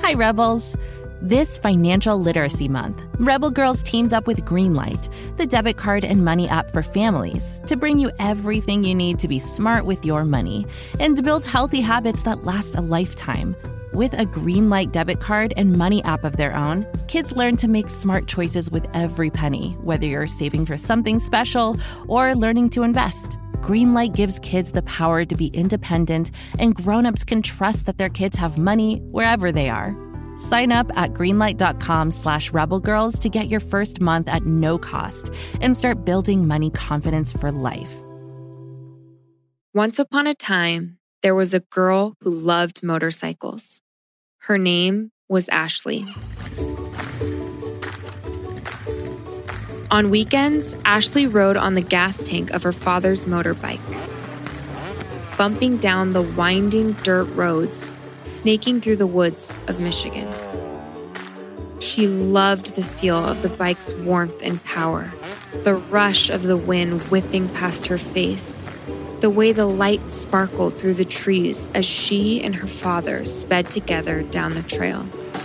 Hi, Rebels. This Financial Literacy Month, Rebel Girls teamed up with Greenlight, the debit card and money app for families, to bring you everything you need to be smart with your money and to build healthy habits that last a lifetime. With a Greenlight debit card and money app of their own, kids learn to make smart choices with every penny, whether you're saving for something special or learning to invest. Greenlight gives kids the power to be independent, and grown-ups can trust that their kids have money wherever they are. Sign up at greenlight.com/rebelgirls to get your first month at no cost and start building money confidence for life. Once upon a time, there was a girl who loved motorcycles. Her name was Ashley. On weekends, Ashley rode on the gas tank of her father's motorbike, bumping down the winding dirt roads, snaking through the woods of Michigan. She loved the feel of the bike's warmth and power, the rush of the wind whipping past her face, the way the light sparkled through the trees as she and her father sped together down the trail.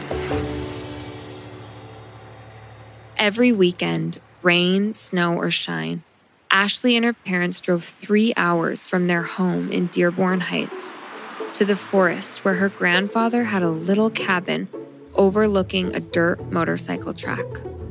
Every weekend, rain, snow, or shine, Ashley and her parents drove 3 hours from their home in Dearborn Heights to the forest where her grandfather had a little cabin overlooking a dirt motorcycle track.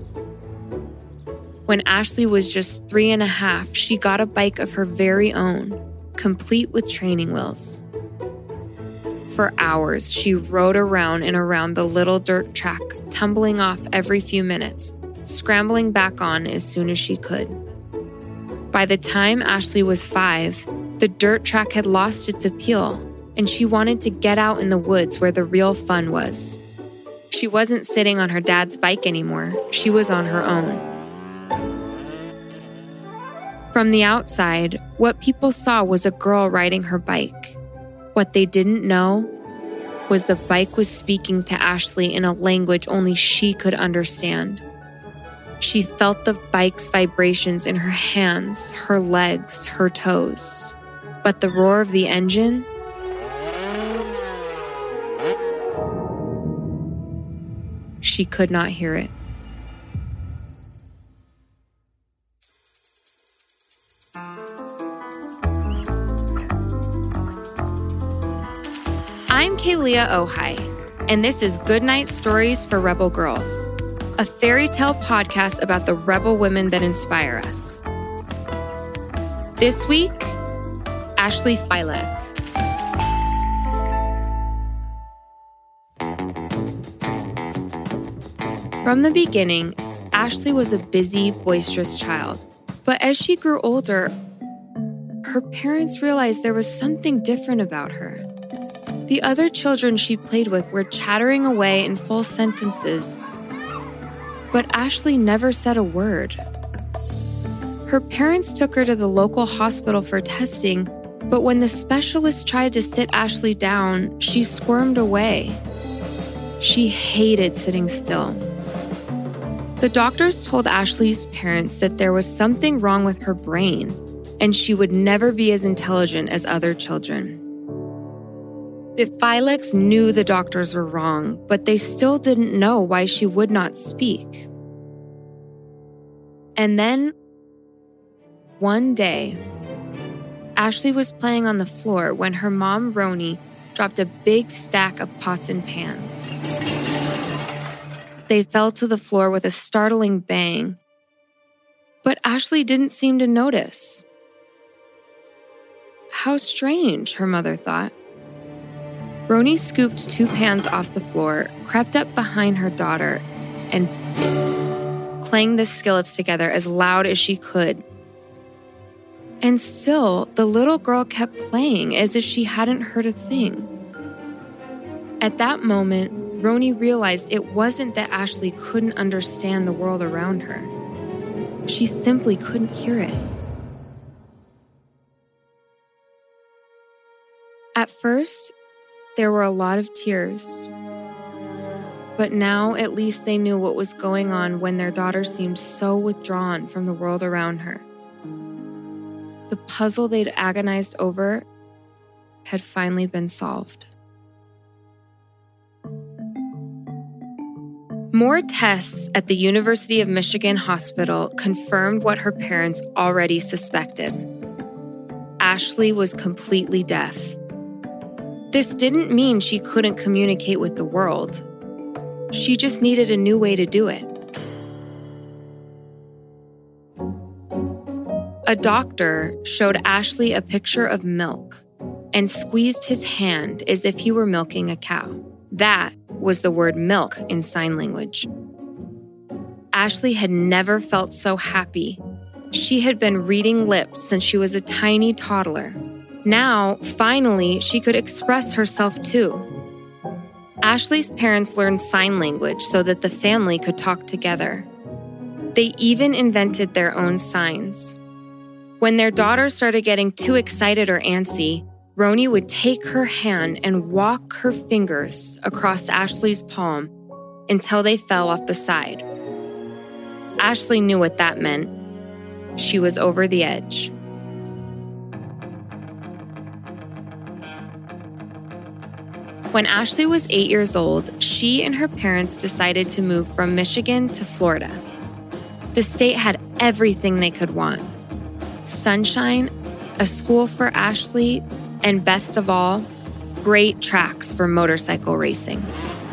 When Ashley was just 3.5, she got a bike of her very own, complete with training wheels. For hours, she rode around and around the little dirt track, tumbling off every few minutes, scrambling back on as soon as she could. By the time Ashley was 5, the dirt track had lost its appeal, and she wanted to get out in the woods where the real fun was. She wasn't sitting on her dad's bike anymore. She was on her own. From the outside, what people saw was a girl riding her bike. What they didn't know was the bike was speaking to Ashley in a language only she could understand. She felt the bike's vibrations in her hands, her legs, her toes. But the roar of the engine, she could not hear it. I'm Kalia Ojai, and this is Goodnight Stories for Rebel Girls, a fairy tale podcast about the rebel women that inspire us. This week, Ashley Filek. From the beginning, Ashley was a busy, boisterous child. But as she grew older, her parents realized there was something different about her. The other children she played with were chattering away in full sentences, but Ashley never said a word. Her parents took her to the local hospital for testing, but when the specialist tried to sit Ashley down, she squirmed away. She hated sitting still. The doctors told Ashley's parents that there was something wrong with her brain, and she would never be as intelligent as other children. The Fileks knew the doctors were wrong, but they still didn't know why she would not speak. And then, one day, Ashley was playing on the floor when her mom, Roni, dropped a big stack of pots and pans. They fell to the floor with a startling bang, but Ashley didn't seem to notice. How strange, her mother thought. Roni scooped 2 pans off the floor, crept up behind her daughter, and clanged the skillets together as loud as she could. And still, the little girl kept playing as if she hadn't heard a thing. At that moment, Roni realized it wasn't that Ashley couldn't understand the world around her. She simply couldn't hear it. At first, there were a lot of tears. But now, at least they knew what was going on when their daughter seemed so withdrawn from the world around her. The puzzle they'd agonized over had finally been solved. More tests at the University of Michigan Hospital confirmed what her parents already suspected. Ashley was completely deaf. This didn't mean she couldn't communicate with the world. She just needed a new way to do it. A doctor showed Ashley a picture of milk and squeezed his hand as if he were milking a cow. That was the word milk in sign language. Ashley had never felt so happy. She had been reading lips since she was a tiny toddler. Now, finally, she could express herself too. Ashley's parents learned sign language so that the family could talk together. They even invented their own signs. When their daughter started getting too excited or antsy, Roni would take her hand and walk her fingers across Ashley's palm until they fell off the side. Ashley knew what that meant. She was over the edge. When Ashley was 8 years old, she and her parents decided to move from Michigan to Florida. The state had everything they could want: sunshine, a school for Ashley, and best of all, great tracks for motorcycle racing.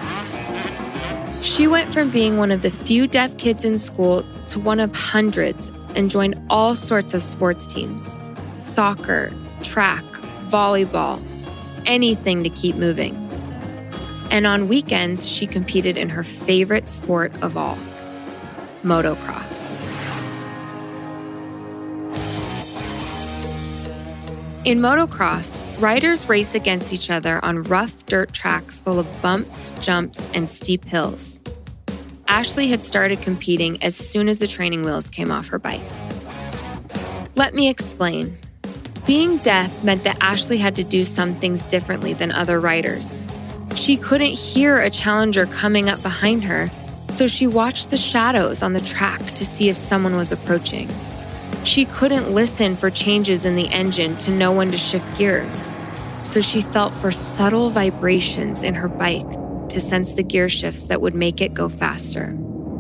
She went from being one of the few deaf kids in school to one of hundreds and joined all sorts of sports teams: soccer, track, volleyball, anything to keep moving. And on weekends, she competed in her favorite sport of all, motocross. In motocross, riders race against each other on rough dirt tracks full of bumps, jumps, and steep hills. Ashley had started competing as soon as the training wheels came off her bike. Let me explain. Being deaf meant that Ashley had to do some things differently than other riders. She couldn't hear a challenger coming up behind her, so she watched the shadows on the track to see if someone was approaching. She couldn't listen for changes in the engine to know when to shift gears, so she felt for subtle vibrations in her bike to sense the gear shifts that would make it go faster.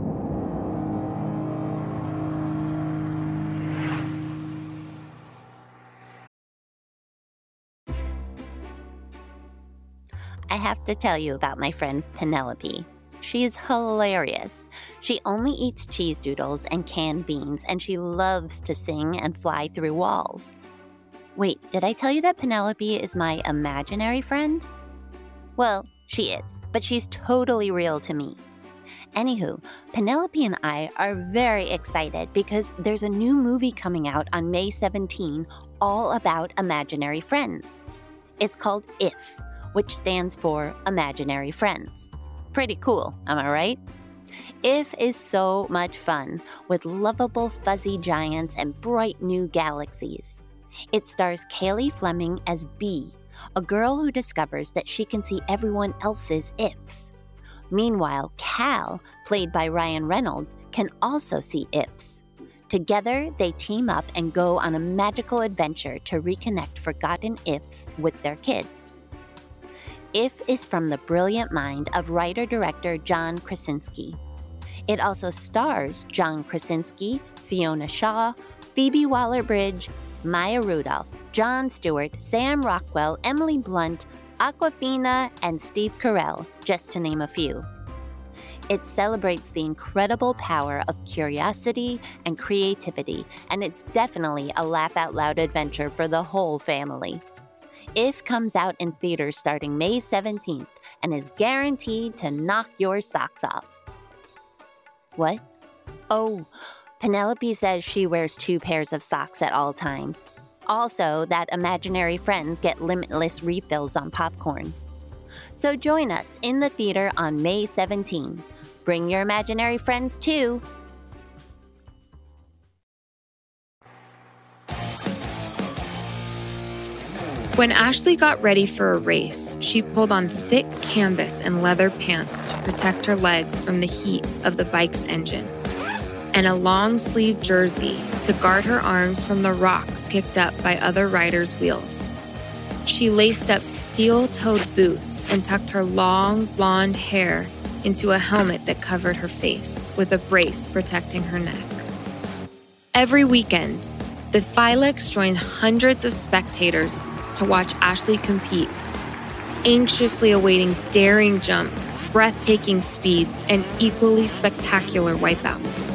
I have to tell you about my friend Penelope. She is hilarious. She only eats cheese doodles and canned beans, and she loves to sing and fly through walls. Wait, did I tell you that Penelope is my imaginary friend? Well, she is, but she's totally real to me. Anywho, Penelope and I are very excited because there's a new movie coming out on May 17 all about imaginary friends. It's called IF, which stands for Imaginary Friends. Pretty cool, am I right? IF is so much fun, with lovable fuzzy giants and bright new galaxies. It stars Kaylee Fleming as Bee, a girl who discovers that she can see everyone else's ifs. Meanwhile, Cal, played by Ryan Reynolds, can also see ifs. Together, they team up and go on a magical adventure to reconnect forgotten ifs with their kids. IF is from the brilliant mind of writer-director John Krasinski. It also stars John Krasinski, Fiona Shaw, Phoebe Waller-Bridge, Maya Rudolph, Jon Stewart, Sam Rockwell, Emily Blunt, Awkwafina, and Steve Carell, just to name a few. It celebrates the incredible power of curiosity and creativity, and it's definitely a laugh-out-loud adventure for the whole family. IF comes out in theaters starting May 17th and is guaranteed to knock your socks off. What? Oh, Penelope says she wears 2 pairs of socks at all times. Also, that imaginary friends get limitless refills on popcorn. So join us in the theater on May 17. Bring your imaginary friends too. When Ashley got ready for a race, she pulled on thick canvas and leather pants to protect her legs from the heat of the bike's engine, and a long-sleeved jersey to guard her arms from the rocks kicked up by other riders' wheels. She laced up steel-toed boots and tucked her long, blonde hair into a helmet that covered her face, with a brace protecting her neck. Every weekend, the Filex joined hundreds of spectators to watch Ashley compete, anxiously awaiting daring jumps, breathtaking speeds, and equally spectacular wipeouts.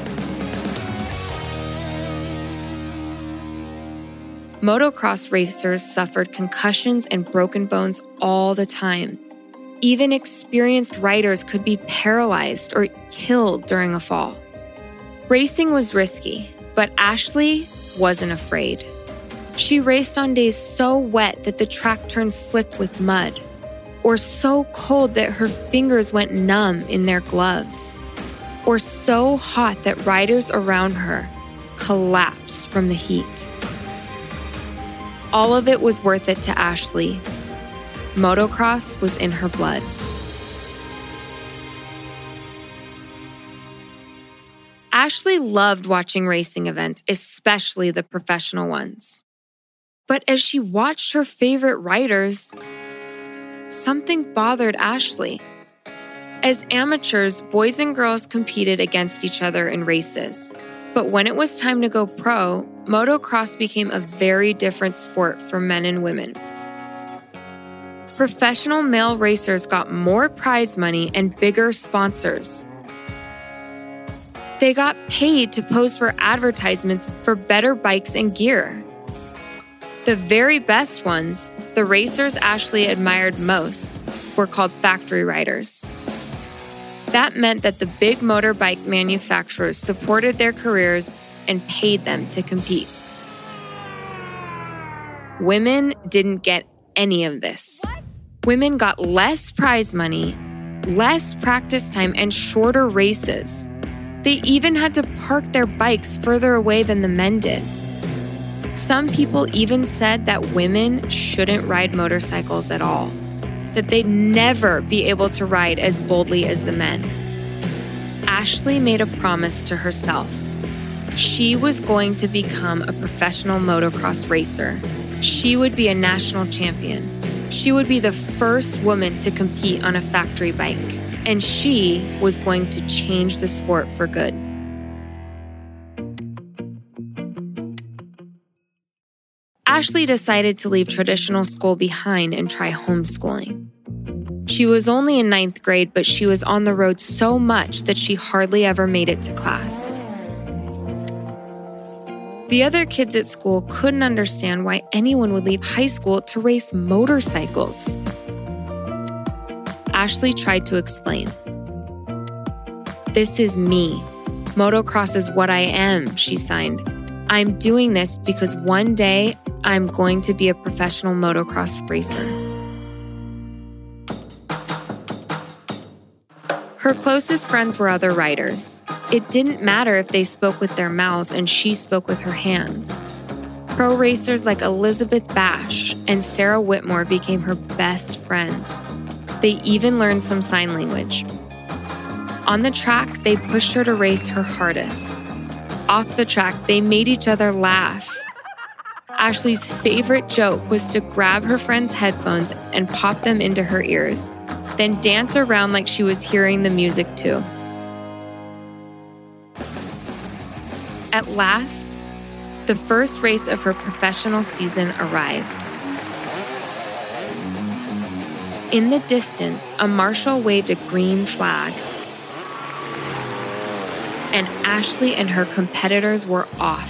Motocross racers suffered concussions and broken bones all the time. Even experienced riders could be paralyzed or killed during a fall. Racing was risky, but Ashley wasn't afraid. She raced on days so wet that the track turned slick with mud, or so cold that her fingers went numb in their gloves, or so hot that riders around her collapsed from the heat. All of it was worth it to Ashley. Motocross was in her blood. Ashley loved watching racing events, especially the professional ones. But as she watched her favorite riders, something bothered Ashley. As amateurs, boys and girls competed against each other in races. But when it was time to go pro, motocross became a very different sport for men and women. Professional male racers got more prize money and bigger sponsors. They got paid to pose for advertisements for better bikes and gear. The very best ones, the racers Ashley admired most, were called factory riders. That meant that the big motorbike manufacturers supported their careers and paid them to compete. Women didn't get any of this. Women got less prize money, less practice time, and shorter races. They even had to park their bikes further away than the men did. Some people even said that women shouldn't ride motorcycles at all, that they'd never be able to ride as boldly as the men. Ashley made a promise to herself. She was going to become a professional motocross racer. She would be a national champion. She would be the first woman to compete on a factory bike, and she was going to change the sport for good. Ashley decided to leave traditional school behind and try homeschooling. She was only in 9th grade, but she was on the road so much that she hardly ever made it to class. The other kids at school couldn't understand why anyone would leave high school to race motorcycles. Ashley tried to explain. "This is me. Motocross is what I am," she signed. "I'm doing this because one day I'm going to be a professional motocross racer." Her closest friends were other riders. It didn't matter if they spoke with their mouths and she spoke with her hands. Pro racers like Elizabeth Bash and Sarah Whitmore became her best friends. They even learned some sign language. On the track, they pushed her to race her hardest. Off the track, they made each other laugh. Ashley's favorite joke was to grab her friend's headphones and pop them into her ears, then dance around like she was hearing the music too. At last, the first race of her professional season arrived. In the distance, a marshal waved a green flag, and Ashley and her competitors were off.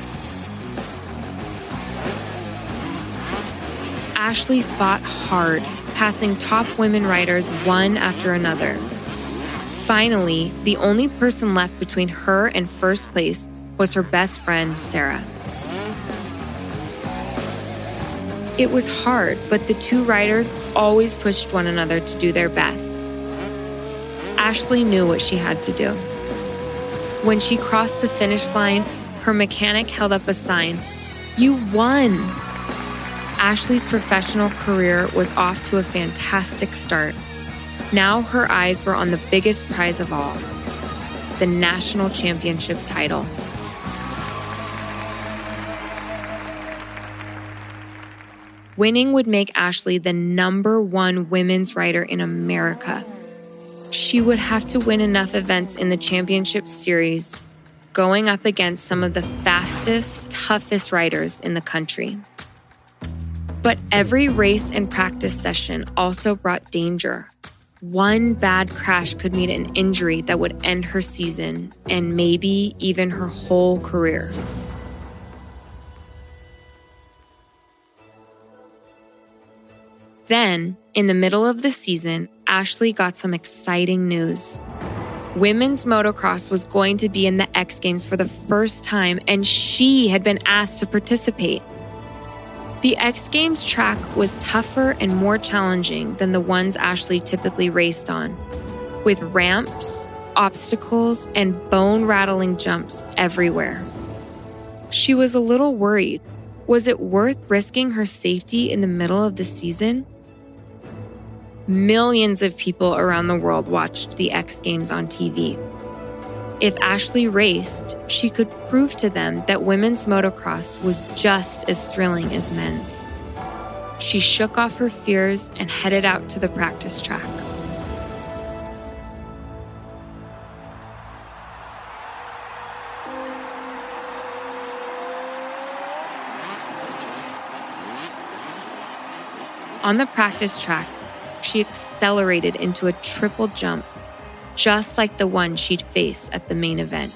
Ashley fought hard, passing top women riders one after another. Finally, the only person left between her and first place was her best friend, Sarah. It was hard, but the two riders always pushed one another to do their best. Ashley knew what she had to do. When she crossed the finish line, her mechanic held up a sign. "You won!" Ashley's professional career was off to a fantastic start. Now her eyes were on the biggest prize of all, the national championship title. Winning would make Ashley the #1 women's rider in America. She would have to win enough events in the championship series, going up against some of the fastest, toughest riders in the country. But every race and practice session also brought danger. One bad crash could mean an injury that would end her season and maybe even her whole career. Then, in the middle of the season, Ashley got some exciting news. Women's motocross was going to be in the X Games for the first time, and she had been asked to participate. The X Games track was tougher and more challenging than the ones Ashley typically raced on, with ramps, obstacles, and bone-rattling jumps everywhere. She was a little worried. Was it worth risking her safety in the middle of the season? Millions of people around the world watched the X Games on TV. If Ashley raced, she could prove to them that women's motocross was just as thrilling as men's. She shook off her fears and headed out to the practice track. On the practice track, she accelerated into a triple jump, just like the one she'd face at the main event.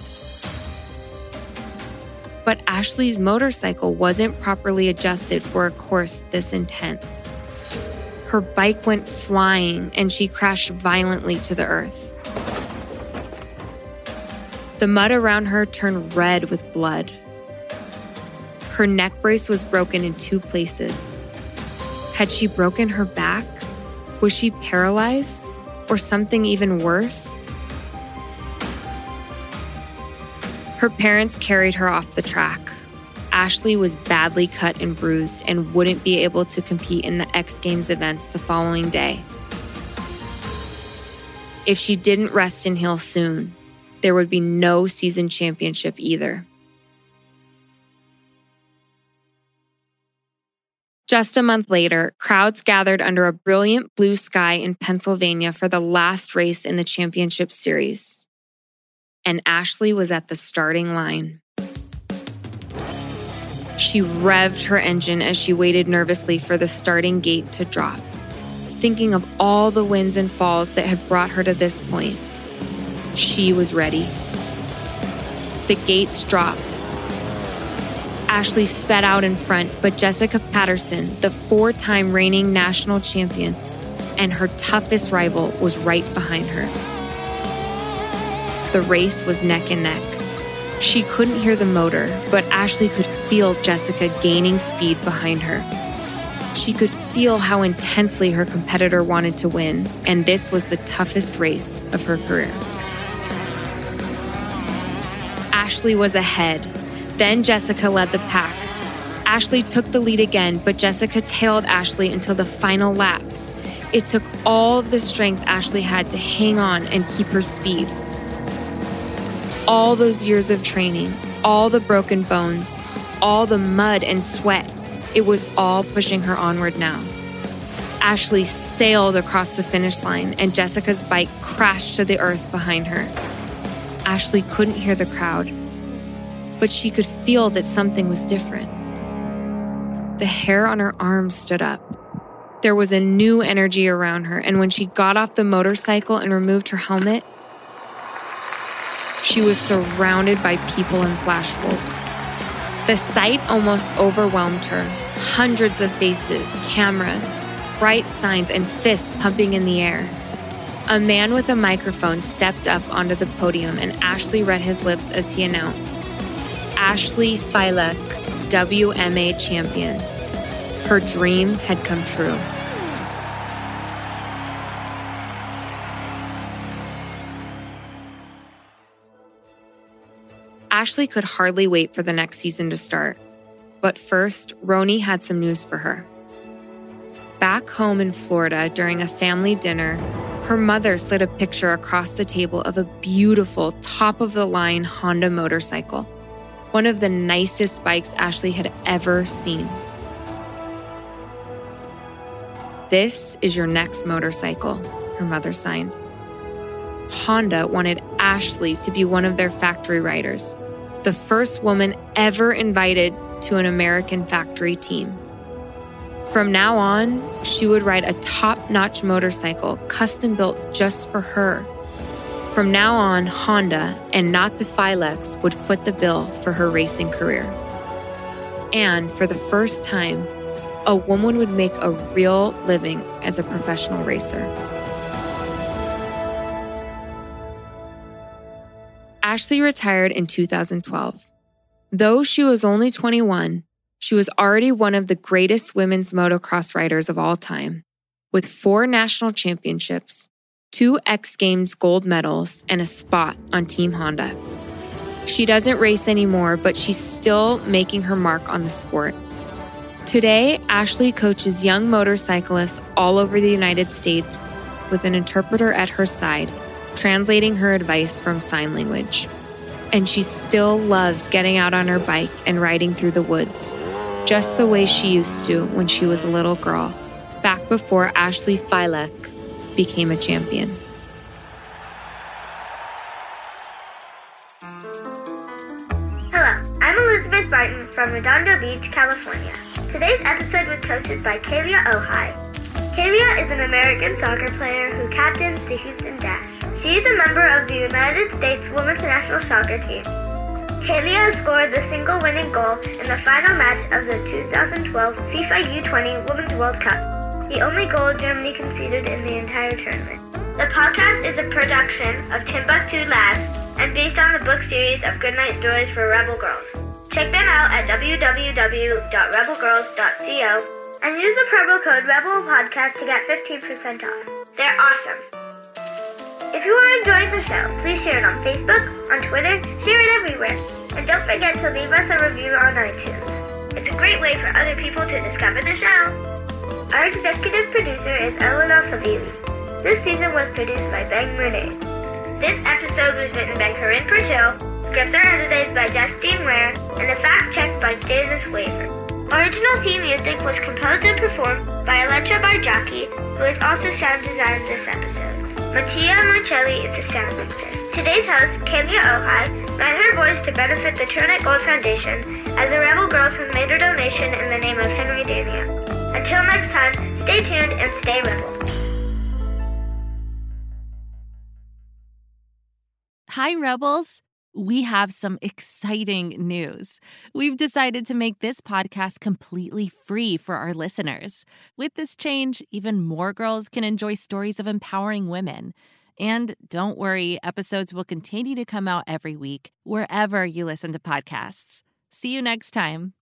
But Ashley's motorcycle wasn't properly adjusted for a course this intense. Her bike went flying and she crashed violently to the earth. The mud around her turned red with blood. Her neck brace was broken in 2 places. Had she broken her back? Was she paralyzed? Or something even worse? Her parents carried her off the track. Ashley was badly cut and bruised and wouldn't be able to compete in the X Games events the following day. If she didn't rest and heal soon, there would be no season championship either. Just a month later, crowds gathered under a brilliant blue sky in Pennsylvania for the last race in the championship series. And Ashley was at the starting line. She revved her engine as she waited nervously for the starting gate to drop, thinking of all the wins and falls that had brought her to this point. She was ready. The gates dropped. Ashley sped out in front, but Jessica Patterson, the 4-time reigning national champion and her toughest rival, was right behind her. The race was neck and neck. She couldn't hear the motor, but Ashley could feel Jessica gaining speed behind her. She could feel how intensely her competitor wanted to win, and this was the toughest race of her career. Ashley was ahead. Then Jessica led the pack. Ashley took the lead again, but Jessica tailed Ashley until the final lap. It took all of the strength Ashley had to hang on and keep her speed. All those years of training, all the broken bones, all the mud and sweat, it was all pushing her onward now. Ashley sailed across the finish line, and Jessica's bike crashed to the earth behind her. Ashley couldn't hear the crowd, but she could feel that something was different. The hair on her arms stood up. There was a new energy around her, and when she got off the motorcycle and removed her helmet, she was surrounded by people in flashbulbs. The sight almost overwhelmed her. Hundreds of faces, cameras, bright signs, and fists pumping in the air. A man with a microphone stepped up onto the podium, and Ashley read his lips as he announced, Ashley Filek, WMA champion. Her dream had come true. Ashley could hardly wait for the next season to start. But first, Roni had some news for her. Back home in Florida during a family dinner, her mother slid a picture across the table of a beautiful, top-of-the-line Honda motorcycle, one of the nicest bikes Ashley had ever seen. This is your next motorcycle, her mother signed. Honda wanted Ashley to be one of their factory riders, the first woman ever invited to an American factory team. From now on, she would ride a top-notch motorcycle custom-built just for her. From now on, Honda, and not the Filex, would foot the bill for her racing career. And for the first time, a woman would make a real living as a professional racer. Ashley retired in 2012. Though she was only 21, she was already one of the greatest women's motocross riders of all time, with 4 national championships, 2 X Games gold medals, and a spot on Team Honda. She doesn't race anymore, but she's still making her mark on the sport. Today, Ashley coaches young motorcyclists all over the United States with an interpreter at her side, translating her advice from sign language. And she still loves getting out on her bike and riding through the woods, just the way she used to when she was a little girl, back before Ashley Filek became a champion. Hello, I'm Elizabeth Barton from Redondo Beach, California. Today's episode was hosted by Kalia Ohai. Kalia is an American soccer player who captains the Houston Dash. She is a member of the United States Women's National Soccer Team. Kalia scored the single winning goal in the final match of the 2012 FIFA U20 Women's World Cup, the only goal Germany conceded in the entire tournament. The podcast is a production of Timbuktu Labs and based on the book series of Goodnight Stories for Rebel Girls. Check them out at www.rebelgirls.co and use the promo code REBELPODCAST to get 15% off. They're awesome. If you are enjoying the show, please share it on Facebook, on Twitter, share it everywhere. And don't forget to leave us a review on iTunes. It's a great way for other people to discover the show. Our executive producer is Eleanor Favili. This season was produced by Ben Renee. This episode was written by Corinne Fertil, scripts are edited by Justine Ware, and the fact checked by Davis Waver. Original theme music was composed and performed by Electra Barjaki, who has also sound designed this episode. Mattia Marcelli is the sound mixer. Today's host, Kalia Ohai, lent her voice to benefit the Turnip Gold Foundation as the Rebel Girls has made a donation in the name of Henry Dania. Until next time, stay tuned and stay rebel. Hi, Rebels. We have some exciting news. We've decided to make this podcast completely free for our listeners. With this change, even more girls can enjoy stories of empowering women. And don't worry, episodes will continue to come out every week, wherever you listen to podcasts. See you next time.